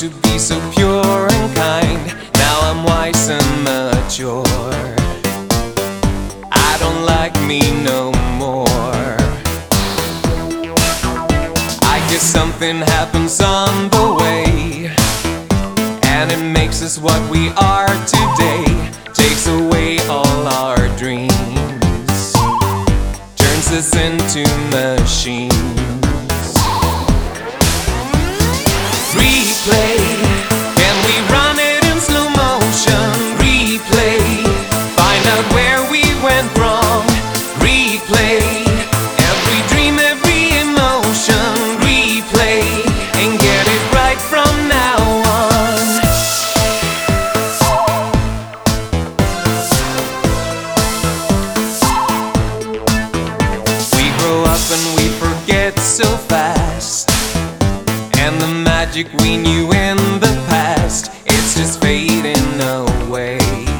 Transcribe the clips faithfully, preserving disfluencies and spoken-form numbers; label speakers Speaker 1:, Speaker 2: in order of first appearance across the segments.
Speaker 1: to be so pure and kind. Now I'm wise and mature. I don't like me no more. I guess something happens on the way, and it makes us what we are today. Takes away all our dreams, turns us into machines. Replay, can we run it in slow motion? Replay, find out where we went wrong. Replay, every dream, every emotion. Replay, and get it right from now on. We grow up and we forget so fast, and the magic we knew in the past, it's just fading away.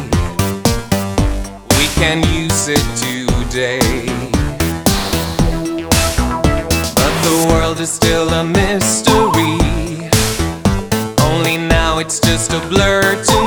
Speaker 1: We can use it today, but the world is still a mystery. Only now it's just a blur to